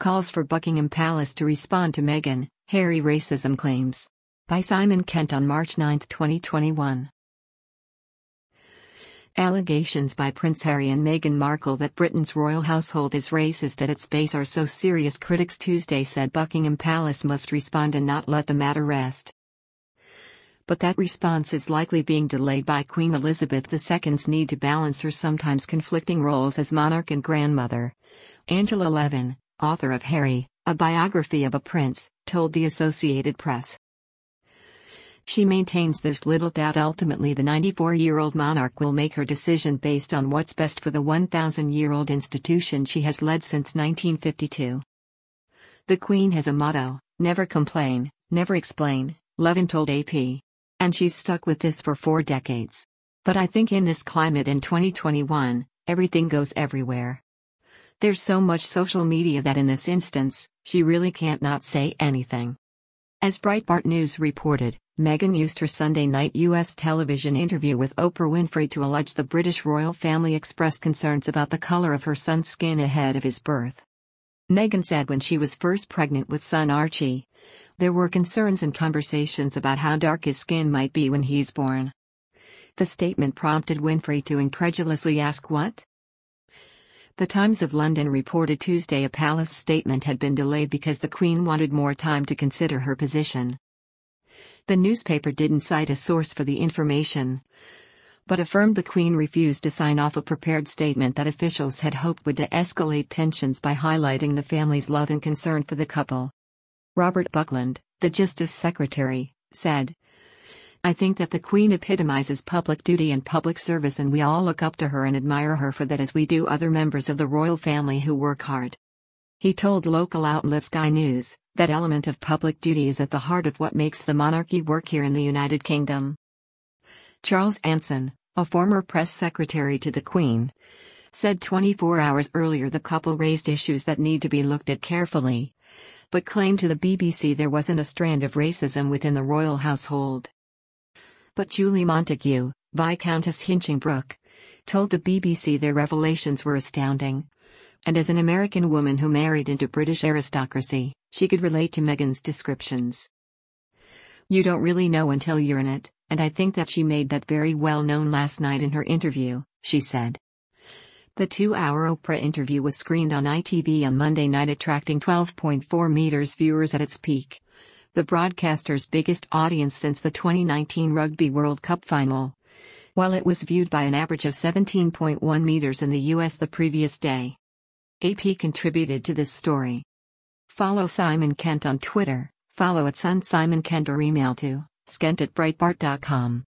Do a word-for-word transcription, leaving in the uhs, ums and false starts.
calls for Buckingham Palace to respond to Meghan, Harry racism claims. By Simon Kent on March ninth, twenty twenty-one. Allegations by Prince Harry and Meghan Markle that Britain's royal household is racist at its base are so serious, critics Tuesday said Buckingham Palace must respond and not let the matter rest. But that response is likely being delayed by Queen Elizabeth the Second's need to balance her sometimes conflicting roles as monarch and grandmother. Angela Levin, author of Harry, A Biography of a Prince, told the Associated Press. She maintains there's little doubt ultimately the ninety-four-year-old monarch will make her decision based on what's best for the one thousand-year-old institution she has led since nineteen fifty-two. The Queen has a motto, never complain, never explain, Levin told A P. And she's stuck with this for four decades. But I think in this climate in twenty twenty-one, everything goes everywhere. There's so much social media that in this instance, she really can't not say anything. As Breitbart News reported, Meghan used her Sunday night U S television interview with Oprah Winfrey to allege the British royal family expressed concerns about the color of her son's skin ahead of his birth. Meghan said when she was first pregnant with son Archie, there were concerns and conversations about how dark his skin might be when he's born. The statement prompted Winfrey to incredulously ask what? The Times of London reported Tuesday a palace statement had been delayed because the Queen wanted more time to consider her position. The newspaper didn't cite a source for the information, but affirmed the Queen refused to sign off a prepared statement that officials had hoped would de-escalate tensions by highlighting the family's love and concern for the couple. Robert Buckland, the Justice Secretary, said, I think that the Queen epitomizes public duty and public service, and we all look up to her and admire her for that as we do other members of the royal family who work hard. He told local outlet Sky News, that element of public duty is at the heart of what makes the monarchy work here in the United Kingdom. Charles Anson, a former press secretary to the Queen, said twenty-four hours earlier the couple raised issues that need to be looked at carefully, but claimed to the B B C there wasn't a strand of racism within the royal household. But Julie Montague, Viscountess Hinchinbrook, told the B B C their revelations were astounding. And as an American woman who married into British aristocracy, she could relate to Meghan's descriptions. You don't really know until you're in it, and I think that she made that very well known last night in her interview, she said. The two-hour Oprah interview was screened on I T V on Monday night, attracting twelve point four million viewers at its peak, the broadcaster's biggest audience since the twenty nineteen Rugby World Cup final, while it was viewed by an average of seventeen point one million in the U S the previous day. A P contributed to this story. Follow Simon Kent on Twitter, follow at Sun Simon Kent or email to skent at breitbart dot com.